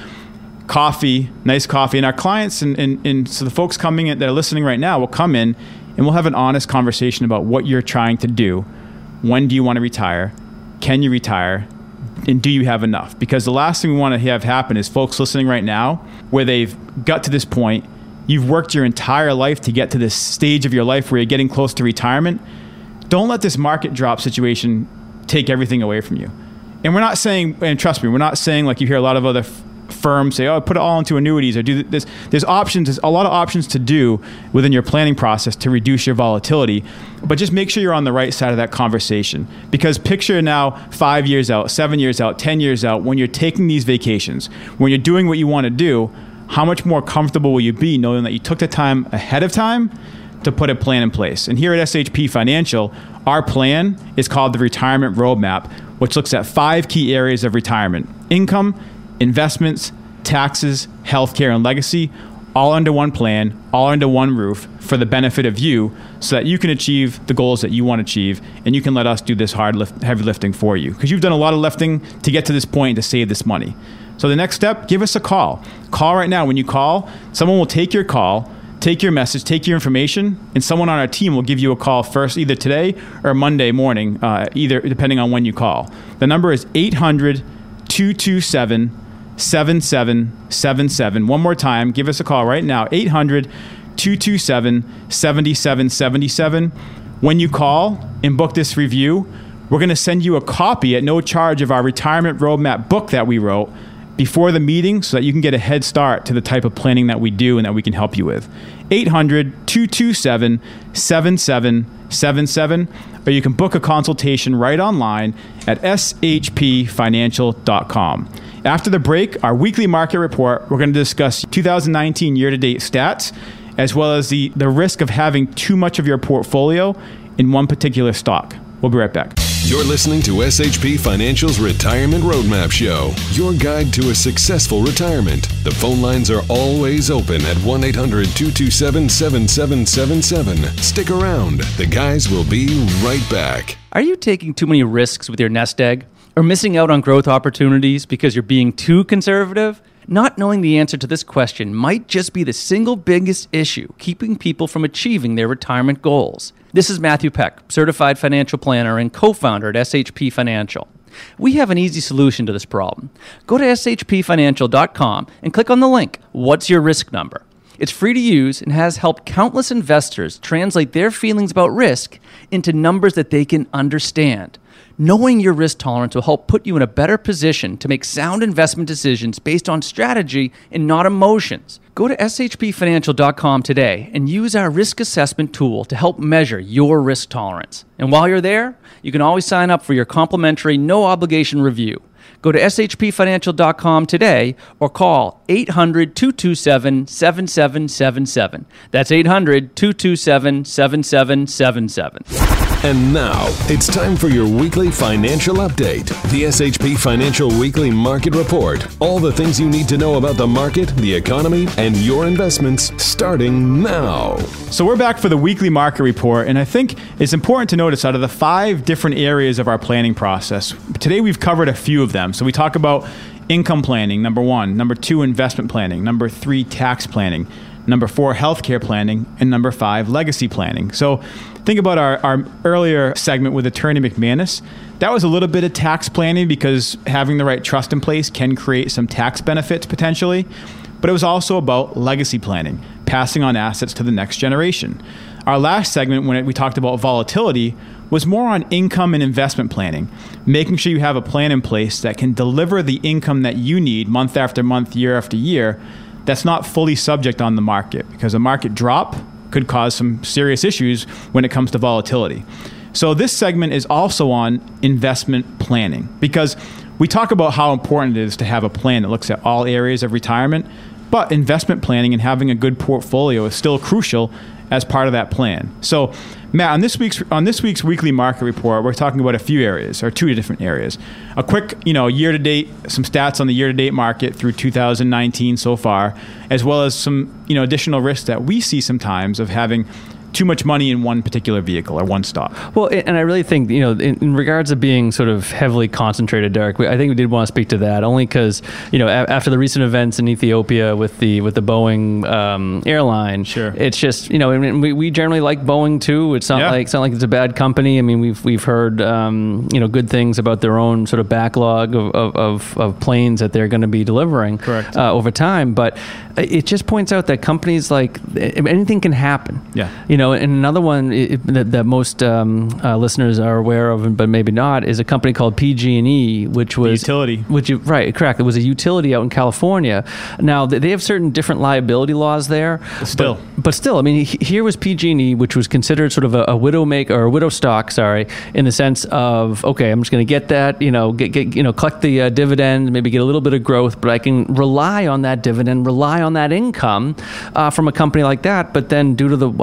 coffee, nice coffee. And our clients, and, and, and so the folks coming in that are listening right now will come in and we'll have an honest conversation about what you're trying to do. When do you want to retire? Can you retire? And do you have enough? Because the last thing we want to have happen is folks listening right now, where they've got to this point, you've worked your entire life to get to this stage of your life where you're getting close to retirement. Don't let this market drop situation take everything away from you. And we're not saying, and trust me, we're not saying like you hear a lot of other f- firms say, oh, put it all into annuities or do this. There's options, there's a lot of options to do within your planning process to reduce your volatility, but just make sure you're on the right side of that conversation. Because picture now five years out, seven years out, ten years out, when you're taking these vacations, when you're doing what you want to do, how much more comfortable will you be knowing that you took the time ahead of time to put a plan in place? And here at S H P Financial, our plan is called the Retirement Roadmap, which looks at five key areas of retirement: income, investments, taxes, healthcare, and legacy, all under one plan, all under one roof for the benefit of you so that you can achieve the goals that you want to achieve, and you can let us do this hard lift, heavy lifting for you. Because you've done a lot of lifting to get to this point to save this money. So the next step, give us a call. Call right now. When you call, someone will take your call, take your message, take your information, and someone on our team will give you a call first either today or Monday morning, uh, either depending on when you call. The number is eight hundred, two two seven, seven seven seven seven. One more time, give us a call right now, eight hundred, two two seven, seven seven seven seven. When you call and book this review, we're going to send you a copy at no charge of our retirement roadmap book that we wrote before the meeting so that you can get a head start to the type of planning that we do and that we can help you with. eight hundred, two two seven, seven seven seven seven, or you can book a consultation right online at s h p financial dot com. After the break, our weekly market report, we're going to discuss two thousand nineteen year-to-date stats, as well as the, the risk of having too much of your portfolio in one particular stock. We'll be right back. You're listening to S H P Financial's Retirement Roadmap Show, your guide to a successful retirement. The phone lines are always open at one eight hundred, two two seven, seven seven seven seven. Stick around. The guys will be right back. Are you taking too many risks with your nest egg? Or missing out on growth opportunities because you're being too conservative? Not knowing the answer to this question might just be the single biggest issue keeping people from achieving their retirement goals. This is Matthew Peck, certified financial planner and co-founder at S H P Financial. We have an easy solution to this problem. Go to s h p financial dot com and click on the link, What's Your Risk Number? It's free to use and has helped countless investors translate their feelings about risk into numbers that they can understand. Knowing your risk tolerance will help put you in a better position to make sound investment decisions based on strategy and not emotions. Go to s h p financial dot com today and use our risk assessment tool to help measure your risk tolerance. And while you're there, you can always sign up for your complimentary no-obligation review. Go to s h p financial dot com today or call eight hundred, two two seven, seven seven seven seven. That's eight hundred, two two seven, seven seven seven seven. And now, it's time for your weekly financial update. The S H P Financial Weekly Market Report. All the things you need to know about the market, the economy, and your investments starting now. So we're back for the weekly market report, and I think it's important to notice out of the five different areas of our planning process, today we've covered a few of them. So we talk about income planning, number one. Number two, investment planning. Number three, tax planning. Number four, healthcare planning. And number five, legacy planning. So think about our, our earlier segment with Attorney McManus. That was a little bit of tax planning because having the right trust in place can create some tax benefits potentially. But it was also about legacy planning, passing on assets to the next generation. Our last segment, when we talked about volatility, was more on income and investment planning, making sure you have a plan in place that can deliver the income that you need month after month, year after year, that's not fully subject on the market, because a market drop could cause some serious issues when it comes to volatility. So this segment is also on investment planning, because we talk about how important it is to have a plan that looks at all areas of retirement, but investment planning and having a good portfolio is still crucial as part of that plan. So Matt, on this week's on this week's weekly market report, we're talking about a few areas, or two different areas. A quick, you know, year-to-date, some stats on the year-to-date market through two thousand nineteen so far, as well as some, you know, additional risks that we see sometimes of having too much money in one particular vehicle or one stock. Well, and I really think, you know, in, in regards to being sort of heavily concentrated, Derek, we, I think we did want to speak to that only because, you know, a, after the recent events in Ethiopia with the with the Boeing um, airline, sure, it's just, you know, I mean, we, we generally like Boeing too. It's not yeah. like it's not like it's a bad company. I mean, we've we've heard um, you know, good things about their own sort of backlog of of, of, of planes that they're going to be delivering, correct, uh, over time. But it just points out that companies, like, anything can happen. Yeah. You know, and another one it, that, that most um, uh, listeners are aware of, but maybe not, is a company called P G and E, which was the utility. Which you, right, correct. It was a utility out in California. Now they have certain different liability laws there. Still, but, but still, I mean, here was P G and E, which was considered sort of a, a widow make or a widow stock, sorry, in the sense of, okay, I'm just going to get that, you know, get, get you know, collect the uh, dividend, maybe get a little bit of growth, but I can rely on that dividend, rely on that income uh, from a company like that. But then, due to the uh, wildfire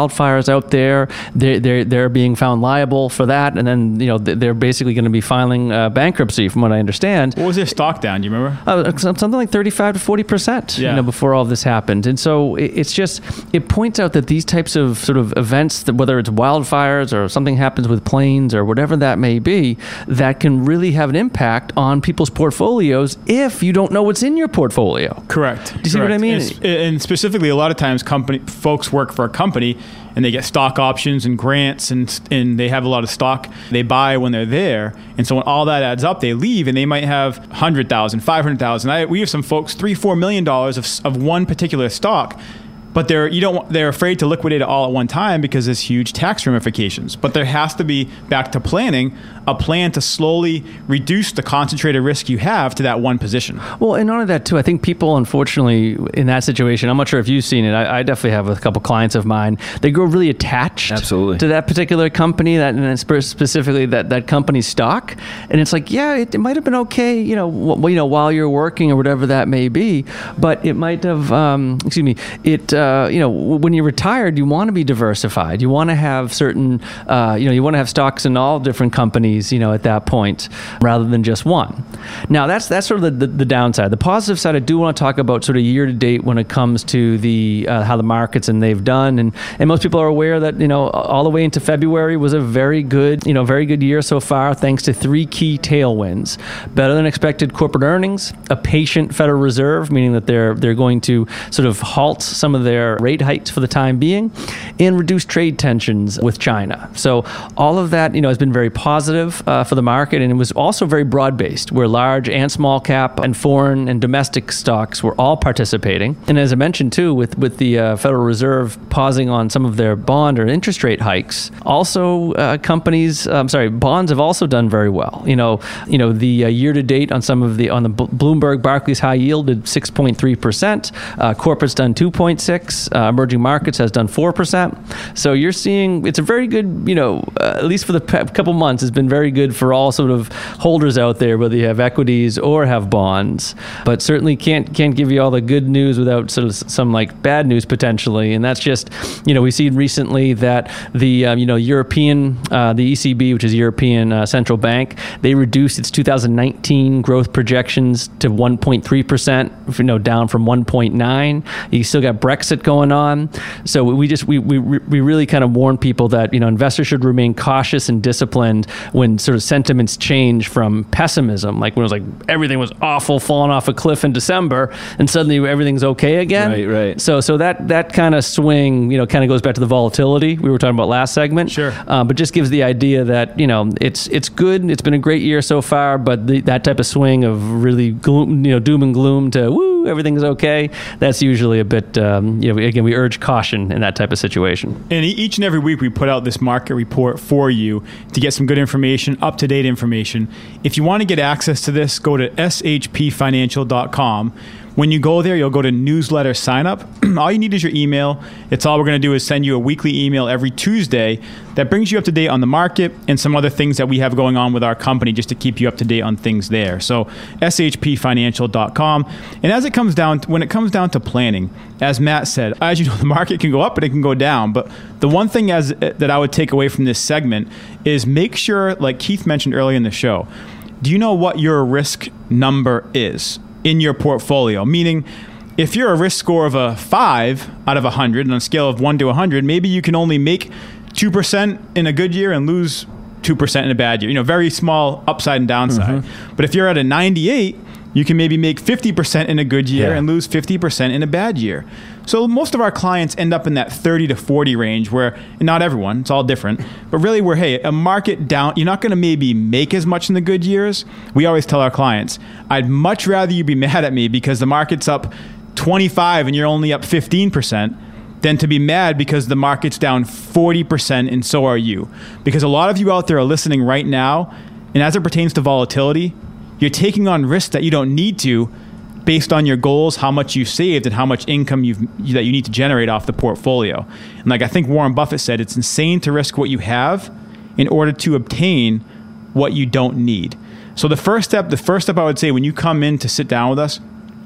wildfires out there. They're, they're, they're being found liable for that. And then, you know, they're basically going to be filing uh, bankruptcy, from what I understand. What was their stock down? Do you remember? Uh, something like thirty-five to forty percent, yeah. you know, before all this happened. And so it, it's just, it points out that these types of sort of events, that whether it's wildfires or something happens with planes or whatever that may be, that can really have an impact on people's portfolios if you don't know what's in your portfolio. Correct. Do you see what I mean? And, and specifically, a lot of times company folks work for a company and they get stock options and grants and and they have a lot of stock they buy when they're there. And so when all that adds up, they leave and they might have one hundred thousand dollars, five hundred thousand dollars. I, we have some folks, three, four million dollars of, of one particular stock. But they're you don't they're afraid to liquidate it all at one time because there's huge tax ramifications. But there has to be, back to planning, a plan to slowly reduce the concentrated risk you have to that one position. Well, and not only that too, I think people, unfortunately, in that situation, I'm not sure if you've seen it. I, I definitely have a couple clients of mine. They grow really attached Absolutely. to that particular company, that and specifically that that company's stock. And it's like, yeah, it, it might have been okay, you know, w- you know, while you're working or whatever that may be, but it might have, um, excuse me, it. Uh, you know, when you're retired, you want to be diversified. You want to have certain, uh, you know, you want to have stocks in all different companies, you know, at that point, rather than just one. Now, that's that's sort of the, the, the downside. The positive side, I do want to talk about sort of year to date when it comes to the uh, how the markets and they've done, and and most people are aware that, you know, all the way into February was a very good, you know, very good year so far, thanks to three key tailwinds: better than expected corporate earnings, a patient Federal Reserve, meaning that they're they're going to sort of halt some of their rate hikes for the time being, and reduce trade tensions with China. So all of that, you know, has been very positive uh, for the market, and it was also very broad-based, where large and small cap and foreign and domestic stocks were all participating. And as I mentioned too, with with the uh, Federal Reserve pausing on some of their bond or interest rate hikes, also uh, companies, I'm sorry, bonds have also done very well. You know, you know, the uh, year-to-date on some of the on the B- Bloomberg Barclays High Yield did six point three percent. Uh, corporate's done two point six. Uh, emerging markets has done four percent. So you're seeing it's a very good, you know, uh, at least for the pe- couple months, it's been very good for all sort of holders out there, whether you have equities or have bonds. But certainly can't can't give you all the good news without sort of some like bad news potentially. And that's just, you know, we've seen recently that the um, you know European uh, the E C B, which is European uh, Central Bank, they reduced its two thousand nineteen growth projections to one point three percent, you know, down from one point nine. You still got Brexit going on. So we just we we we really kind of warn people that, you know, investors should remain cautious and disciplined when sort of sentiments change from pessimism, like when it was like everything was awful, falling off a cliff in December, and suddenly everything's okay again. Right, right. So so that that kind of swing, you know, kind of goes back to the volatility we were talking about last segment. Sure. Um, but just gives the idea that, you know, it's it's good. It's been a great year so far, but the, that type of swing of really gloom, you know, doom and gloom to woo, everything's okay. That's usually a bit, um, you know, again, we urge caution in that type of situation. And each and every week we put out this market report for you to get some good information, up-to-date information. If you want to get access to this, go to s h p financial dot com. When you go there, you'll go to newsletter sign up. All you need is your email. It's all we're going to do is send you a weekly email every Tuesday that brings you up to date on the market and some other things that we have going on with our company just to keep you up to date on things there. So s h p financial dot com. And as it comes down, to, when it comes down to planning, as Matt said, as you know, the market can go up and it can go down. But the one thing as that I would take away from this segment is make sure, like Keith mentioned earlier in the show, do you know what your risk number is in your portfolio? Meaning, if you're a risk score of a five out of one hundred on a scale of one to one hundred, maybe you can only make two percent in a good year and lose two percent in a bad year. You know, very small upside and downside. Mm-hmm. But if you're at a ninety-eight, you can maybe make fifty percent in a good year yeah. and lose fifty percent in a bad year. So most of our clients end up in that thirty to forty range where, and not everyone, it's all different, but really where, hey, a market down, you're not going to maybe make as much in the good years. We always tell our clients, I'd much rather you be mad at me because the market's up twenty-five and you're only up fifteen percent than to be mad because the market's down forty percent and so are you. Because a lot of you out there are listening right now, and as it pertains to volatility, you're taking on risks that you don't need to based on your goals, how much you've saved, and how much income you've, that you need to generate off the portfolio. And like I think Warren Buffett said, it's insane to risk what you have in order to obtain what you don't need. So the first step, the first step I would say when you come in to sit down with us,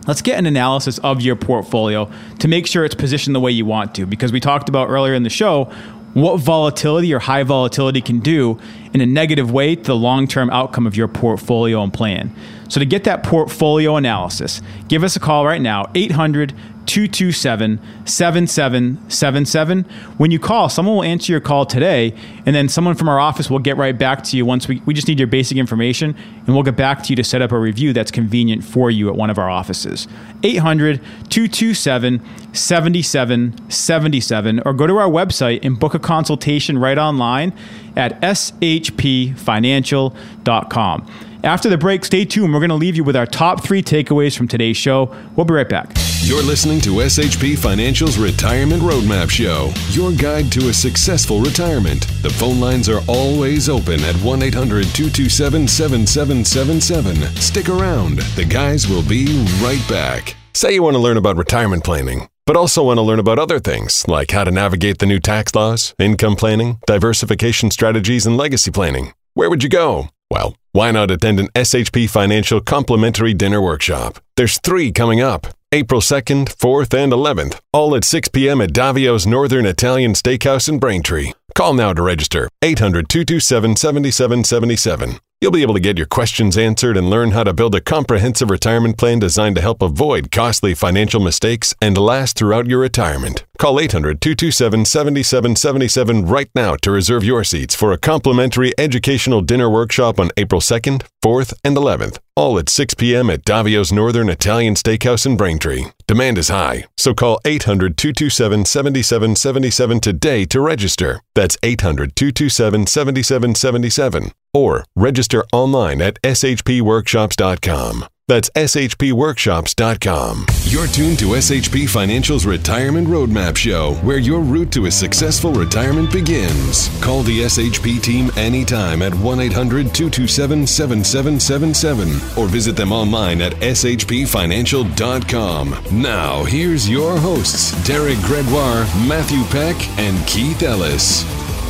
let's get an analysis of your portfolio to make sure it's positioned the way you want to. Because we talked about earlier in the show what volatility or high volatility can do in a negative way to the long-term outcome of your portfolio and plan. So to get that portfolio analysis, give us a call right now, eight hundred, two two seven, seven seven seven seven. When you call, someone will answer your call today, and then someone from our office will get right back to you once we, we just need your basic information, and we'll get back to you to set up a review that's convenient for you at one of our offices. eight hundred, two two seven, seven seven seven seven, or go to our website and book a consultation right online at s h p financial dot com. After the break, stay tuned. We're going to leave you with our top three takeaways from today's show. We'll be right back. You're listening to S H P Financial's Retirement Roadmap Show, your guide to a successful retirement. The phone lines are always open at one eight hundred, two two seven, seven seven seven seven. Stick around. The guys will be right back. Say you want to learn about retirement planning, but also want to learn about other things like how to navigate the new tax laws, income planning, diversification strategies, and legacy planning. Where would you go? Well, why not attend an S H P Financial complimentary dinner workshop? There's three coming up, April second, fourth, and eleventh, all at six p.m. at Davio's Northern Italian Steakhouse in Braintree. Call now to register, eight hundred, two two seven, seven seven seven seven. You'll be able to get your questions answered and learn how to build a comprehensive retirement plan designed to help avoid costly financial mistakes and last throughout your retirement. Call eight hundred, two two seven, seven seven seven seven right now to reserve your seats for a complimentary educational dinner workshop on April second, fourth, and eleventh, all at six p.m. at Davio's Northern Italian Steakhouse in Braintree. Demand is high, so call eight hundred, two two seven, seven seven seven seven today to register. That's eight hundred, two two seven, seven seven seven seven. Or register online at s h p workshops dot com. That's s h p workshops dot com. You're tuned to S H P Financial's Retirement Roadmap Show, where your route to a successful retirement begins. Call the S H P team anytime at one eight hundred, two two seven, seven seven seven seven or visit them online at s h p financial dot com. Now, here's your hosts, Derek Gregoire, Matthew Peck, and Keith Ellis.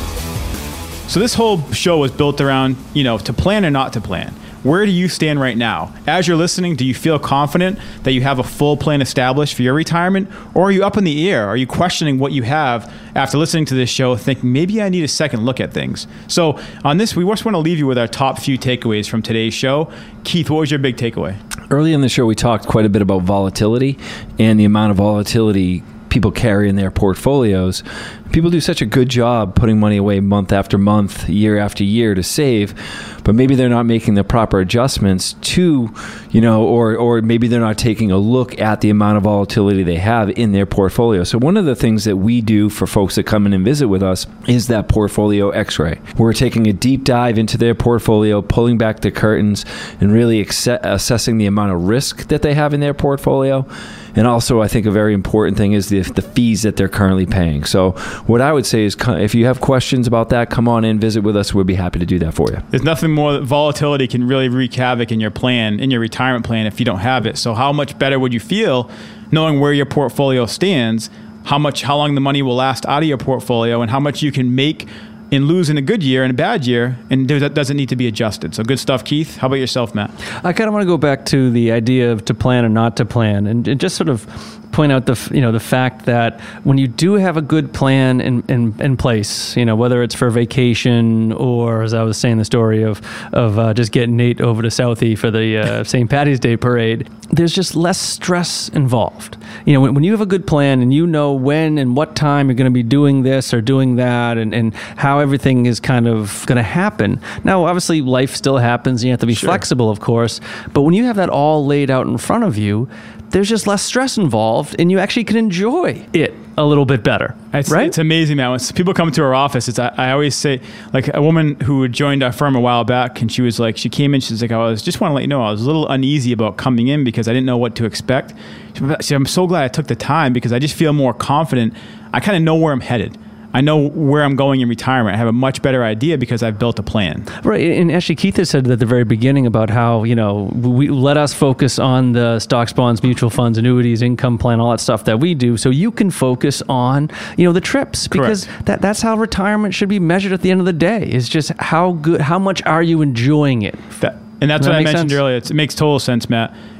So this whole show was built around, you know, to plan or not to plan. Where do you stand right now? As you're listening, do you feel confident that you have a full plan established for your retirement? Or are you up in the air? Are you questioning what you have after listening to this show, thinking maybe I need a second look at things? So on this, we just want to leave you with our top few takeaways from today's show. Keith, what was your big takeaway? Early in the show, we talked quite a bit about volatility and the amount of volatility people carry in their portfolios. People do such a good job putting money away month after month, year after year to save, but maybe they're not making the proper adjustments to, you know, or or maybe they're not taking a look at the amount of volatility they have in their portfolio. So one of the things that we do for folks that come in and visit with us is that portfolio x-ray. We're taking a deep dive into their portfolio, pulling back the curtains, and really ex- assessing the amount of risk that they have in their portfolio. And also, I think a very important thing is the, the fees that they're currently paying. So what I would say is, if you have questions about that, come on in, visit with us. We'll be happy to do that for you. There's nothing more that volatility can really wreak havoc in your plan, in your retirement plan, if you don't have it. So how much better would you feel knowing where your portfolio stands, how much, how long the money will last out of your portfolio, and how much you can make and lose in a good year and a bad year, and that doesn't need to be adjusted. So good stuff, Keith. How about yourself, Matt? I kind of want to go back to the idea of to plan or not to plan, and, and just sort of point out the you know the fact that when you do have a good plan in, in, in place, you know, whether it's for vacation or, as I was saying, the story of of uh, just getting Nate over to Southie for the uh, Saint Patty's Day parade, there's just less stress involved. You know, when, when you have a good plan and you know when and what time you're going to be doing this or doing that, and, and how everything is kind of going to happen. Now, obviously, life still happens, and you have to be Sure. flexible, of course, but when you have that all laid out in front of you, there's just less stress involved, and you actually can enjoy it a little bit better, It's, right? it's amazing, man. When people come to our office, it's I, I always say, like, a woman who had joined our firm a while back, and she was like, she came in, she's like, I was just want to let you know, I was a little uneasy about coming in because I didn't know what to expect. She said, I'm so glad I took the time because I just feel more confident. I kind of know where I'm headed. I know where I'm going in retirement. I have a much better idea because I've built a plan. Right, and actually Keith has said at the very beginning about how, you know, we let us focus on the stocks, bonds, mutual funds, annuities, income plan, all that stuff that we do, so you can focus on, you know, the trips, because that that's how retirement should be measured at the end of the day, is just how good, how much are you enjoying it? That, and that's Does what that I make mentioned sense? earlier. It's, it makes total sense, Matt.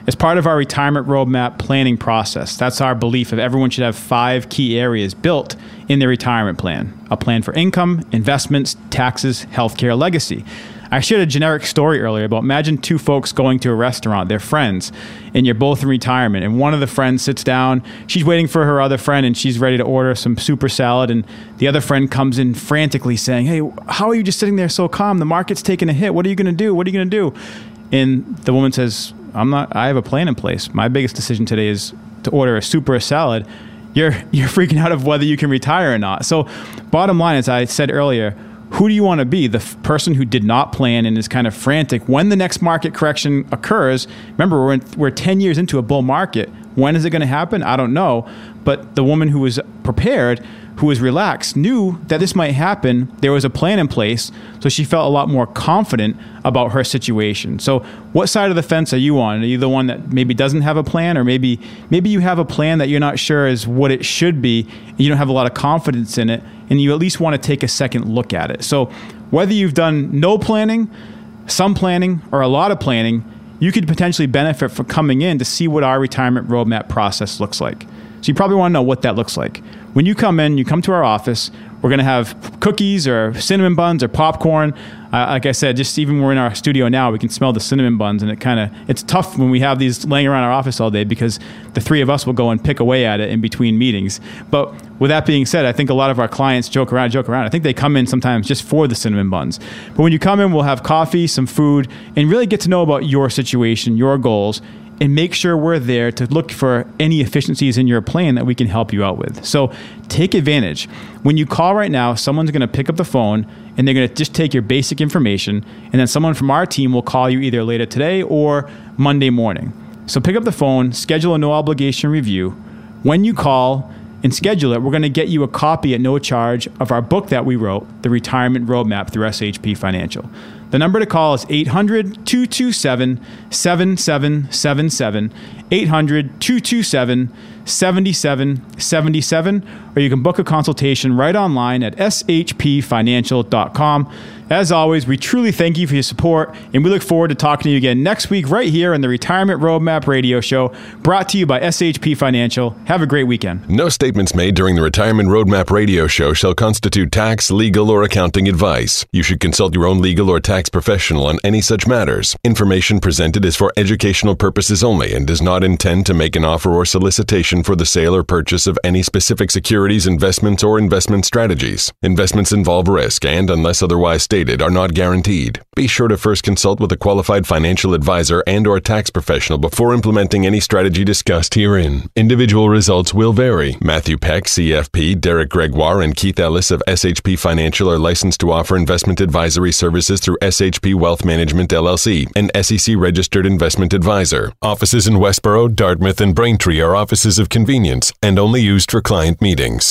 As part of our retirement roadmap planning process, that's our belief of everyone should have five key areas built in their retirement plan. A plan for income, investments, taxes, healthcare, legacy. I shared a generic story earlier about imagine two folks going to a restaurant, they're friends, and you're both in retirement, and one of the friends sits down, she's waiting for her other friend, and she's ready to order some super salad, and the other friend comes in frantically saying, hey, how are you just sitting there so calm? The market's taking a hit. What are you going to do? What are you going to do? And the woman says, I'm not, I have a plan in place. My biggest decision today is to order a super salad. You're, you're freaking out of whether you can retire or not. So bottom line, as I said earlier, who do you want to be? The f- person who did not plan and is kind of frantic when the next market correction occurs. Remember, we're, in, we're ten years into a bull market. When is it going to happen? I don't know. But the woman who was prepared, who was relaxed, knew that this might happen. There was a plan in place, so she felt a lot more confident about her situation. So what side of the fence are you on? Are you the one that maybe doesn't have a plan, or maybe maybe you have a plan that you're not sure is what it should be, and you don't have a lot of confidence in it, and you at least want to take a second look at it. So whether you've done no planning, some planning, or a lot of planning, you could potentially benefit from coming in to see what our retirement roadmap process looks like. So you probably want to know what that looks like. When you come in, you come to our office, we're going to have cookies or cinnamon buns or popcorn. Uh, like I said, just even when we're in our studio now, we can smell the cinnamon buns, and it kind of, it's tough when we have these laying around our office all day because the three of us will go and pick away at it in between meetings. But with that being said, I think a lot of our clients joke around, joke around. I think they come in sometimes just for the cinnamon buns. But when you come in, we'll have coffee, some food, and really get to know about your situation, your goals, and make sure we're there to look for any efficiencies in your plan that we can help you out with. So take advantage. When you call right now, someone's going to pick up the phone and they're going to just take your basic information, and then someone from our team will call you either later today or Monday morning. So pick up the phone, schedule a no obligation review. When you call and schedule it, we're going to get you a copy at no charge of our book that we wrote, The Retirement Roadmap, through S H P Financial. The number to call is eight hundred, two two seven, seven seven seven seven, eight hundred, two two seven, seven seven seven seven, or you can book a consultation right online at s h p financial dot com. As always, we truly thank you for your support, and we look forward to talking to you again next week right here on the Retirement Roadmap Radio Show, brought to you by S H P Financial. Have a great weekend. No statements made during the Retirement Roadmap Radio Show shall constitute tax, legal, or accounting advice. You should consult your own legal or tax professional on any such matters. Information presented is for educational purposes only and does not intend to make an offer or solicitation for the sale or purchase of any specific securities, investments, or investment strategies. Investments involve risk and, unless otherwise stated, are not guaranteed. Be sure to first consult with a qualified financial advisor and or tax professional before implementing any strategy discussed herein. Individual results will vary. Matthew Peck, C F P, Derek Gregoire, and Keith Ellis of S H P Financial are licensed to offer investment advisory services through S H P Wealth Management, L L C, an S E C-registered investment advisor. Offices in Westboro, Dartmouth, and Braintree are offices of convenience and only used for client meetings.